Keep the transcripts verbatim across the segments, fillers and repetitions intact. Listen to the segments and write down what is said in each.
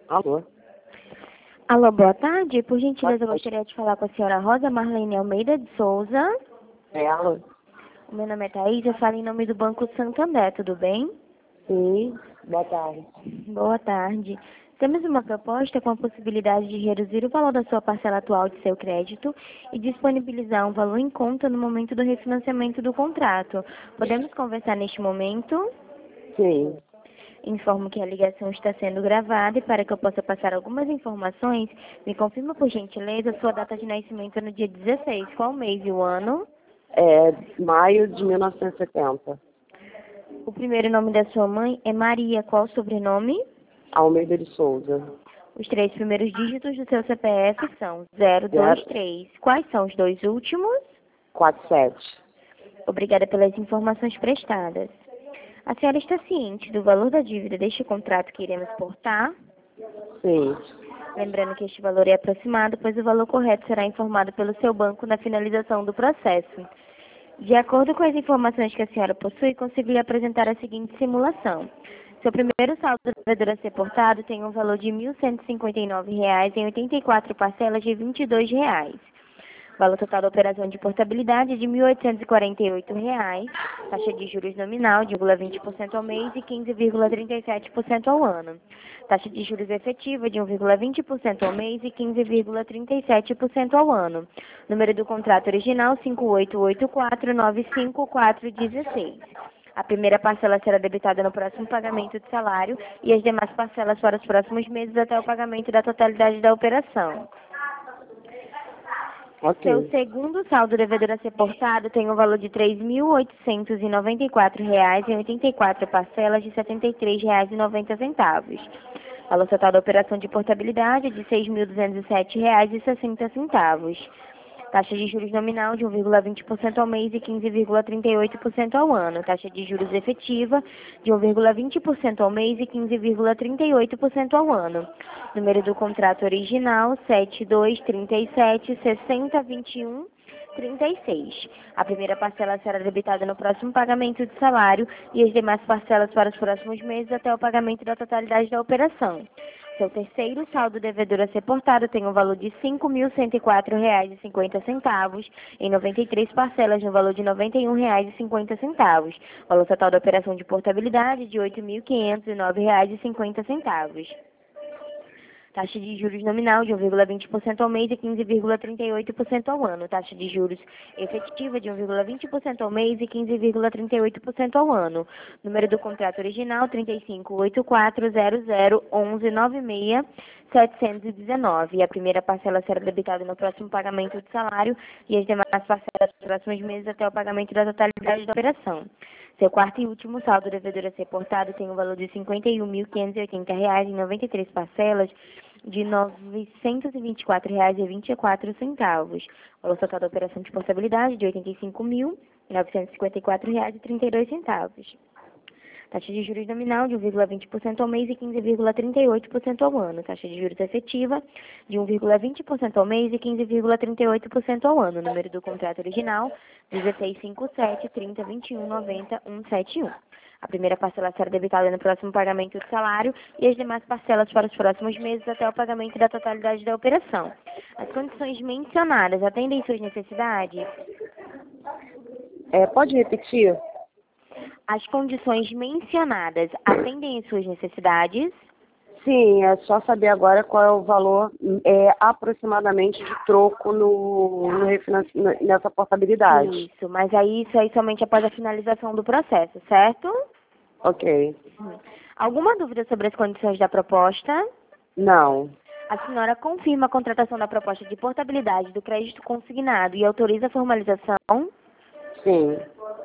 Alô? Alô, boa tarde. Por gentileza, eu Boa tarde. gostaria de falar com a senhora Rosa Marlene Almeida de Souza. É, alô? O meu nome é Thaís, eu falo em nome do Banco Santander, tudo bem? Sim, boa tarde. Boa tarde. Temos uma proposta com a possibilidade de reduzir o valor da sua parcela atual de seu crédito e disponibilizar um valor em conta no momento do refinanciamento do contrato. Podemos conversar neste momento? Sim, Informo que a ligação está sendo gravada e para que eu possa passar algumas informações, me confirma por gentileza sua data de nascimento no dia dezesseis, qual o mês e o ano? é maio de mil novecentos e setenta. O primeiro nome da sua mãe é Maria, qual o sobrenome? Almeida de Souza. Os três primeiros dígitos do seu C P F são zero dois zero três. Quais são os dois últimos? quatro sete. Obrigada pelas informações prestadas. A senhora está ciente do valor da dívida deste contrato que iremos portar? Sim, Lembrando que este valor é aproximado, pois o valor correto será informado pelo seu banco na finalização do processo. De acordo com as informações que a senhora possui, consigo lhe apresentar a seguinte simulação. Seu primeiro saldo devedor a ser portado tem um valor de mil cento e cinquenta e nove reais em oitenta e quatro parcelas de vinte e dois reais. Valor total da operação de portabilidade de mil oitocentos e quarenta e oito reais, taxa de juros nominal de um vírgula vinte por cento ao mês e quinze vírgula trinta e sete por cento ao ano. Taxa de juros efetiva de um vírgula vinte por cento ao mês e quinze vírgula trinta e sete por cento ao ano. Número do contrato original cinco oito oito quatro nove cinco quatro um seis. A primeira parcela será debitada no próximo pagamento de salário e as demais parcelas para os próximos meses até o pagamento da totalidade da operação. Seu ok. segundo saldo devedor a ser portado tem um valor de três mil oitocentos e noventa e quatro reais em oitenta e quatro parcelas de setenta e três reais e noventa centavos. Valor total da operação de portabilidade é de seis mil duzentos e sete reais e sessenta centavos. Taxa de juros nominal de um vírgula vinte por cento ao mês e quinze vírgula trinta e oito por cento ao ano. Taxa de juros efetiva de um vírgula vinte por cento ao mês e quinze vírgula trinta e oito por cento ao ano. Número do contrato original sete dois trinta e sete sessenta vinte e um trinta e seis. A primeira parcela será debitada no próximo pagamento de salário e as demais parcelas para os próximos meses até o pagamento da totalidade da operação. Seu terceiro saldo devedor a ser portado tem um valor de cinco mil cento e quatro reais e cinquenta centavos em noventa e três parcelas no valor de noventa e um reais e cinquenta centavos. Valor total da operação de portabilidade de oito mil quinhentos e nove reais e cinquenta centavos. Taxa de juros nominal de um vírgula vinte por cento ao mês e quinze vírgula trinta e oito por cento ao ano. Taxa de juros efetiva de um vírgula vinte por cento ao mês e quinze vírgula trinta e oito por cento ao ano. Número do contrato original trinta e cinco oito quatro zero zero onze nove seis setecentos e dezenove. E a primeira parcela será debitada no próximo pagamento de salário e as demais parcelas nos próximos meses até o pagamento da totalidade da operação. Seu quarto e último saldo devedor a ser portado tem um valor de cinquenta e um mil quinhentos e oitenta reais em noventa e três parcelas de novecentos e vinte e quatro reais e vinte e quatro centavos. Valor total da operação de portabilidade de oitenta e cinco mil novecentos e cinquenta e quatro reais e trinta e dois centavos. Taxa de juros nominal de um vírgula vinte por cento ao mês e quinze vírgula trinta e oito por cento ao ano. Taxa de juros efetiva de um vírgula vinte por cento ao mês e quinze vírgula trinta e oito por cento ao ano. Número do contrato original dezesseis cinquenta e sete trinta vinte e um noventa cento e setenta e um. A primeira parcela será debitada no próximo pagamento de salário e as demais parcelas para os próximos meses até o pagamento da totalidade da operação. As condições mencionadas atendem suas necessidades? É, pode repetir? As condições mencionadas atendem às suas necessidades? Sim, é só saber agora qual é o valor é, aproximadamente de troco no, no refinanci- nessa portabilidade. Isso, mas aí isso aí somente após a finalização do processo, certo? Ok. Hum. Alguma dúvida sobre as condições da proposta? Não. A senhora confirma a contratação da proposta de portabilidade do crédito consignado e autoriza a formalização? Sim.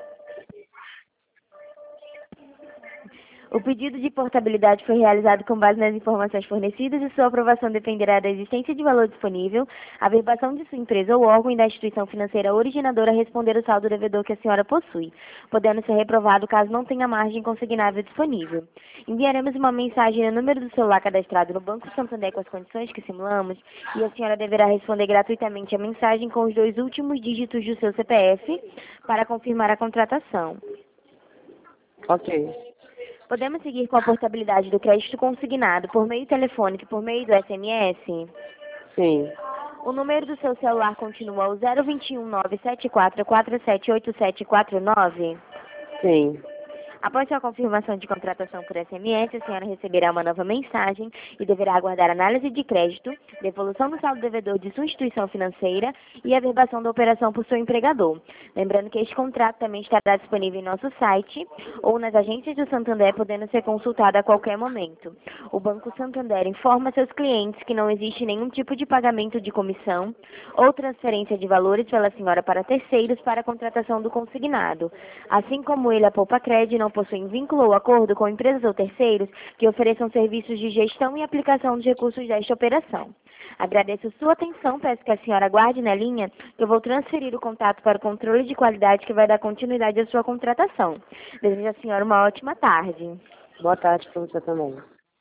O pedido de portabilidade foi realizado com base nas informações fornecidas e sua aprovação dependerá da existência de valor disponível, a verbação de sua empresa ou órgão e da instituição financeira originadora a responder o saldo devedor que a senhora possui, podendo ser reprovado caso não tenha margem consignável disponível. Enviaremos uma mensagem no número do celular cadastrado no Banco Santander com as condições que simulamos e a senhora deverá responder gratuitamente a mensagem com os dois últimos dígitos do seu C P F para confirmar a contratação. Ok. Podemos seguir com a portabilidade do crédito consignado por meio telefônico e por meio do S M S? Sim. O número do seu celular continua o zero dois um nove sete quatro quatro sete oito sete quatro nove? Sim. Após sua confirmação de contratação por S M S, a senhora receberá uma nova mensagem e deverá aguardar análise de crédito, devolução do saldo devedor de sua instituição financeira e averbação da operação por seu empregador. Lembrando que este contrato também estará disponível em nosso site ou nas agências do Santander, podendo ser consultado a qualquer momento. O Banco Santander informa seus clientes que não existe nenhum tipo de pagamento de comissão ou transferência de valores pela senhora para terceiros para a contratação do consignado. Assim como ele, a Poupa Cred, não possuem vínculo ou acordo com empresas ou terceiros que ofereçam serviços de gestão e aplicação de recursos desta operação. Agradeço sua atenção, peço que a senhora aguarde na linha, que eu vou transferir o contato para o controle de qualidade que vai dar continuidade à sua contratação. Desejo à senhora uma ótima tarde. Boa tarde para você também.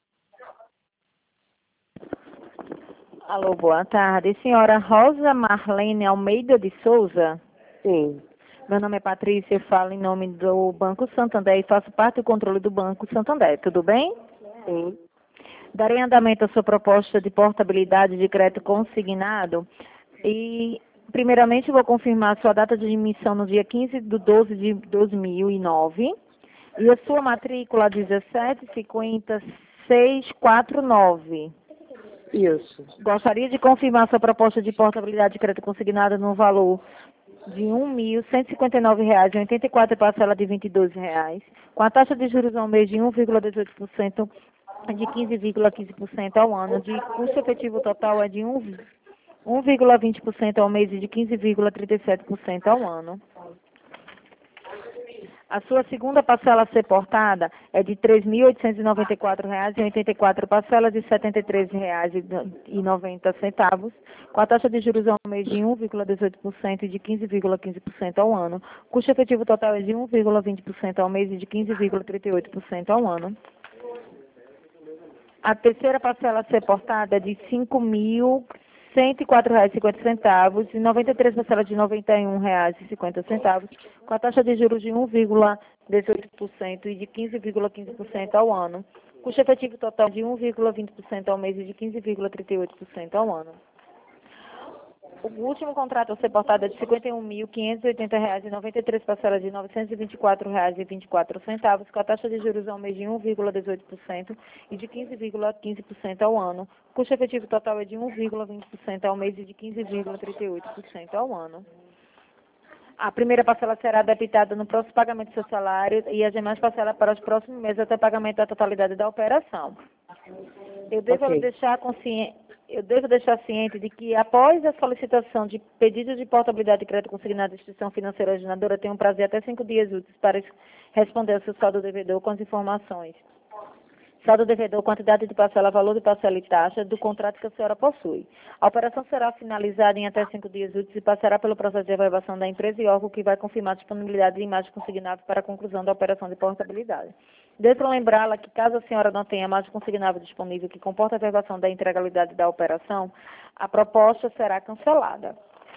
Alô, boa tarde. Senhora Rosa Marlene Almeida de Souza? Sim. Meu nome é Patrícia, eu falo em nome do Banco Santander e faço parte do controle do Banco Santander. Tudo bem? Sim. Darei andamento à sua proposta de portabilidade de crédito consignado e, primeiramente, vou confirmar a sua data de emissão no dia quinze de doze de dois mil e nove e a sua matrícula dezessete cinquenta seis quarenta e nove. Isso. Gostaria de confirmar sua proposta de portabilidade de crédito consignado no valor de um mil cento e cinquenta e nove reais e oitenta e quatro parcela de vinte e dois reais, com a taxa de juros ao mês de um vírgula dezoito por cento e de quinze vírgula quinze por cento ao ano, de custo efetivo total é de um vírgula vinte por cento ao mês e de quinze vírgula trinta e sete por cento ao ano. A sua segunda parcela a ser portada é de três mil oitocentos e noventa e quatro reais e oitenta e quatro parcelas de setenta e três reais e noventa centavos, com a taxa de juros ao mês de um vírgula dezoito por cento e de quinze vírgula quinze por cento ao ano. O custo efetivo total é de um vírgula vinte por cento ao mês e de quinze vírgula trinta e oito por cento ao ano. A terceira parcela a ser portada é de cinco mil cento e quatro reais e cinquenta centavos e noventa e três parcelas de noventa e um reais e cinquenta centavos, com a taxa de juros de um vírgula dezoito por cento e de quinze vírgula quinze por cento ao ano. Custo efetivo total de um vírgula vinte por cento ao mês e de quinze vírgula trinta e oito por cento ao ano. O último contrato a ser portado é de cinquenta e um mil quinhentos e oitenta reais e noventa e três parcelas de novecentos e vinte e quatro reais e vinte e quatro centavos, com a taxa de juros ao mês de um vírgula dezoito por cento e de quinze vírgula quinze por cento ao ano. O custo efetivo total é de um vírgula vinte por cento ao mês e de quinze vírgula trinta e oito por cento ao ano. A primeira parcela será debitada no próximo pagamento do seu salário e as demais parcelas para os próximos meses até pagamento da totalidade da operação. Eu devo Ok. deixar consciente... Eu devo deixar ciente de que, após a solicitação de pedido de portabilidade de crédito consignado à instituição financeira originadora, tem um prazo de até cinco dias úteis para responder ao seu saldo devedor com as informações. Saldo devedor, quantidade de parcela, valor de parcela e taxa do contrato que a senhora possui. A operação será finalizada em até cinco dias úteis e passará pelo processo de avaliação da empresa e órgão que vai confirmar a disponibilidade de imagem consignável para a conclusão da operação de portabilidade. Devo lembrá-la que, caso a senhora não tenha imagem consignável disponível que comporta a verbação da integralidade da operação, a proposta será cancelada.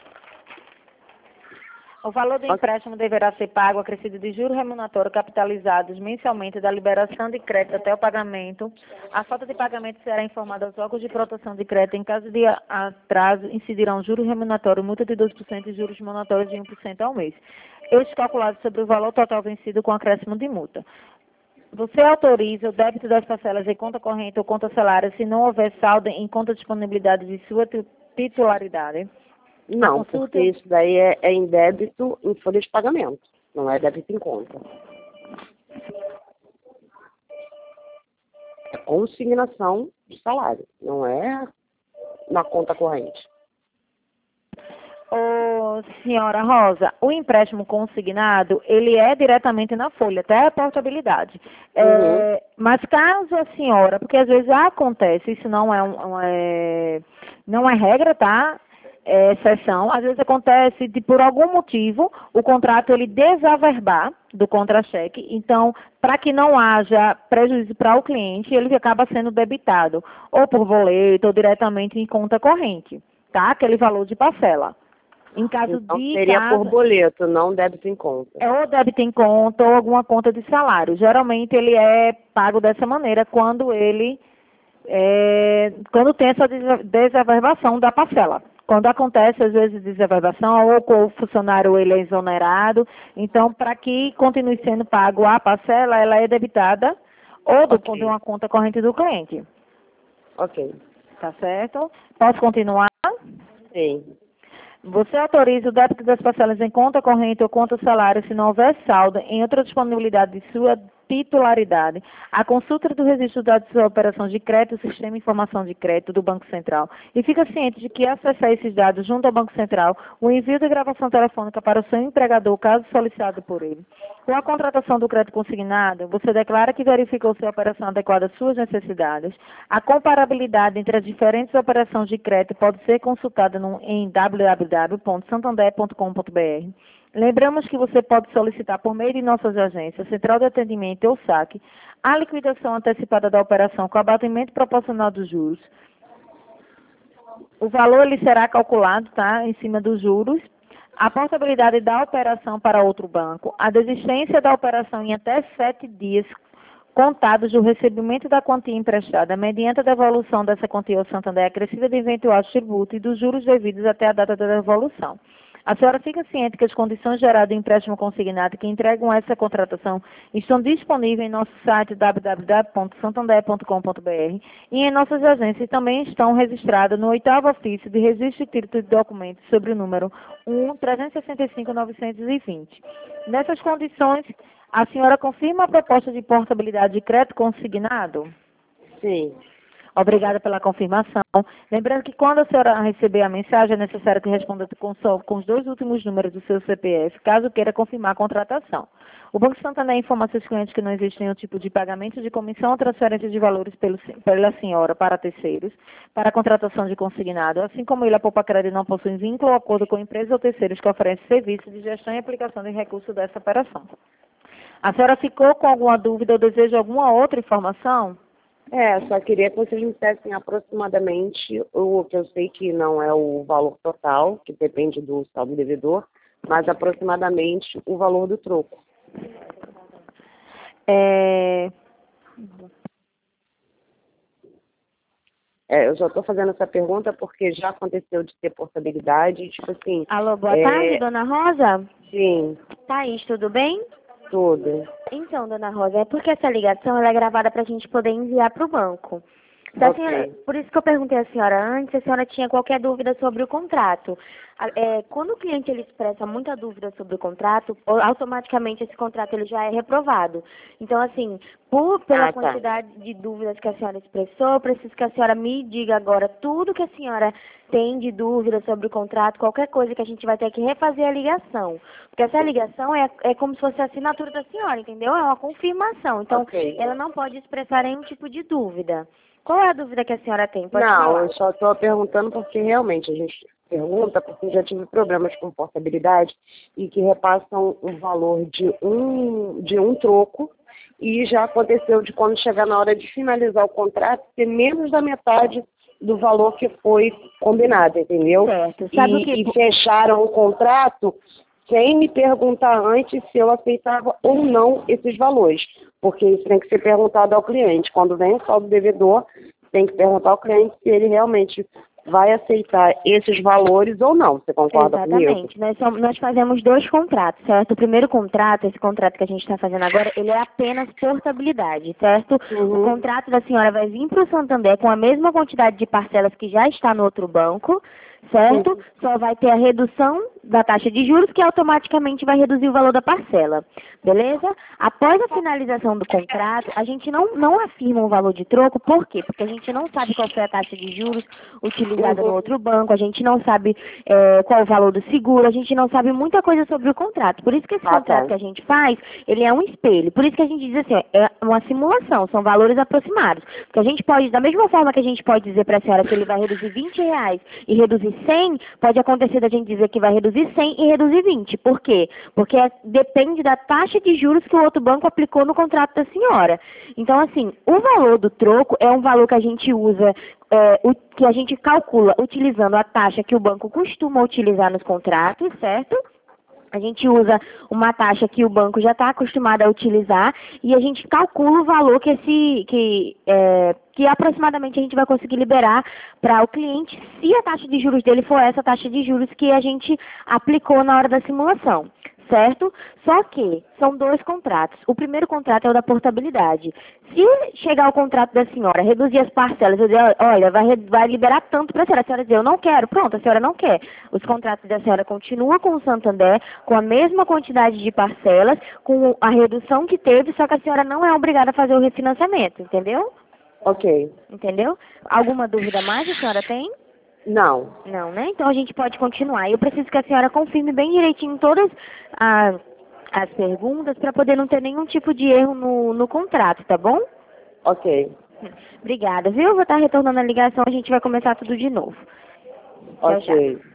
O valor do empréstimo deverá ser pago acrescido de juros remuneratórios capitalizados mensalmente da liberação de crédito até o pagamento. A falta de pagamento será informada aos órgãos de proteção de crédito. Em caso de atraso, incidirão juros remuneratórios, multa de dois por cento e juros monatórios de um por cento ao mês. Este calculado sobre o valor total vencido com acréscimo de multa. Você autoriza o débito das parcelas em conta corrente ou conta salário se não houver saldo em conta de disponibilidade de sua titularidade? Não, consulta- porque isso daí é, é em débito em folha de pagamento, não é débito em conta. É consignação de salário, não é na conta corrente. Ô, senhora Rosa, o empréstimo consignado, ele é diretamente na folha, até a portabilidade. É, Uhum. mas caso a senhora, porque às vezes acontece, isso não é, um, um, é, não é regra, tá? É exceção, às vezes acontece de, por algum motivo, o contrato ele desaverbar do contra-cheque, então, para que não haja prejuízo para o cliente, ele acaba sendo debitado, ou por boleto, ou diretamente em conta corrente, tá? Aquele valor de parcela. Em caso Então de seria caso, por boleto, não débito em conta. é ou débito em conta ou alguma conta de salário. Geralmente ele é pago dessa maneira quando ele é, quando tem essa des- desaverbação da parcela. Quando acontece, às vezes, desaverbação, ou com o funcionário ele é exonerado. Então, para que continue sendo pago a parcela, ela é debitada ou do, Ok. de uma conta corrente do cliente. Ok. Tá certo? Posso continuar? Sim. Você autoriza o débito das parcelas em conta corrente ou conta salário se não houver saldo em outra disponibilidade de sua titularidade. A consulta do registro de dados de operações de crédito, Sistema de Informação de Crédito do Banco Central. E fica ciente de que acessar esses dados junto ao Banco Central, o envio de gravação telefônica para o seu empregador, caso solicitado por ele. Com a contratação do crédito consignado, você declara que verificou se a operação adequada às suas necessidades. A comparabilidade entre as diferentes operações de crédito pode ser consultada no, em w w w ponto santander ponto com ponto b r. Lembramos que você pode solicitar por meio de nossas agências, Central de Atendimento ou saque, a liquidação antecipada da operação com abatimento proporcional dos juros. O valor ele será calculado, tá, em cima dos juros. A portabilidade da operação para outro banco, a desistência da operação em até sete dias contados do recebimento da quantia emprestada, mediante a devolução dessa quantia ao Santander acrescida de eventual tributo e dos juros devidos até a data da devolução. A senhora fica ciente que as condições geradas do empréstimo consignado que entregam essa contratação estão disponíveis em nosso site w w w ponto santander ponto com ponto b r e em nossas agências também estão registradas no oitavo ofício de registro de título de documentos sobre o número um trezentos e sessenta e cinco novecentos e vinte. Nessas condições, a senhora confirma a proposta de portabilidade de crédito consignado? Sim. Obrigada pela confirmação. Lembrando que quando a senhora receber a mensagem, é necessário que responda com, só, com os dois últimos números do seu C P F, caso queira confirmar a contratação. O Banco Santander informa a seus clientes que não existe nenhum tipo de pagamento de comissão ou transferência de valores pelo, pela senhora para terceiros, para a contratação de consignado, assim como ele, a Poupa Crédito, não possui vínculo ou acordo com empresas ou terceiros que oferecem serviços de gestão e aplicação de recursos dessa operação. A senhora ficou com alguma dúvida ou deseja alguma outra informação? É, só queria que vocês me dissessem aproximadamente o que eu sei que não é o valor total, que depende do saldo devedor, mas aproximadamente o valor do troco. É... É, eu já estou fazendo essa pergunta porque já aconteceu de ter portabilidade, tipo assim... Alô, boa é... tarde, dona Rosa? Sim, Thaís, tudo bem? tudo. Então, dona Rosa, é porque essa ligação ela é gravada para a gente poder enviar para o banco. Se a Ok. senhora- por isso que eu perguntei à senhora antes se a senhora tinha qualquer dúvida sobre o contrato. A- é, quando o cliente ele expressa muita dúvida sobre o contrato, o- automaticamente esse contrato ele já é reprovado. Então, assim, por, pela Ah, tá. quantidade de dúvidas que a senhora expressou, eu preciso que a senhora me diga agora tudo que a senhora tem de dúvida sobre o contrato, qualquer coisa que a gente vai ter que refazer a ligação. Porque essa ligação é, é como se fosse a assinatura da senhora, entendeu? É uma confirmação. Então, Ok. ela não pode expressar nenhum tipo de dúvida. Qual é a dúvida que a senhora tem? Pode Não, falar. eu só estou perguntando porque realmente a gente pergunta, porque eu já tive problemas com portabilidade e que repassam o valor de um, de um troco e já aconteceu de quando chegar na hora de finalizar o contrato ter menos da metade do valor que foi combinado, entendeu? Certo. Sabe E, o que... e fecharam o contrato sem me perguntar antes se eu aceitava ou não esses valores, porque isso tem que ser perguntado ao cliente. Quando vem o saldo devedor, tem que perguntar ao cliente se ele realmente vai aceitar esses valores ou não. Você concorda comigo? Exatamente. Nós, somos, nós fazemos dois contratos, certo? O primeiro contrato, esse contrato que a gente está fazendo agora, ele é apenas portabilidade, certo? Uhum. O contrato da senhora vai vir para o Santander com a mesma quantidade de parcelas que já está no outro banco, certo? Uhum. Só vai ter a redução da taxa de juros, que automaticamente vai reduzir o valor da parcela, beleza? Após a finalização do contrato, a gente não, não afirma o valor de troco, por quê? Porque a gente não sabe qual foi a taxa de juros utilizada Uhum. no outro banco, a gente não sabe é, qual o valor do seguro, a gente não sabe muita coisa sobre o contrato. Por isso que esse Ah, contrato tá. que a gente faz, ele é um espelho. Por isso que a gente diz assim, ó, é uma simulação, são valores aproximados. Porque a gente pode, da mesma forma que a gente pode dizer para a senhora que ele vai reduzir vinte reais e reduzir cem, pode acontecer da gente dizer que vai reduzir cem e reduzir vinte. Por quê? Porque é- depende da taxa de juros que o outro banco aplicou no contrato da senhora. Então, assim, o valor do troco é um valor que a gente usa é, o, que a gente calcula utilizando a taxa que o banco costuma utilizar nos contratos, certo? A gente usa uma taxa que o banco já está acostumado a utilizar e a gente calcula o valor que, esse, que, é, que aproximadamente a gente vai conseguir liberar para o cliente se a taxa de juros dele for essa taxa de juros que a gente aplicou na hora da simulação. Certo? Só que são dois contratos. O primeiro contrato é o da portabilidade. Se chegar o contrato da senhora, reduzir as parcelas, eu dizer, olha, vai, vai liberar tanto para a senhora, a senhora dizer, eu não quero, pronto, a senhora não quer. Os contratos da senhora continuam com o Santander, com a mesma quantidade de parcelas, com a redução que teve, só que a senhora não é obrigada a fazer o refinanciamento, entendeu? Ok. Entendeu? Alguma dúvida mais a senhora tem? Não. Não, né? Então a gente pode continuar. Eu preciso que a senhora confirme bem direitinho todas as, as perguntas para poder não ter nenhum tipo de erro no, no contrato, tá bom? Ok. Obrigada, viu? Vou estar retornando a ligação, a gente vai começar tudo de novo. Tchau, Ok. tchau.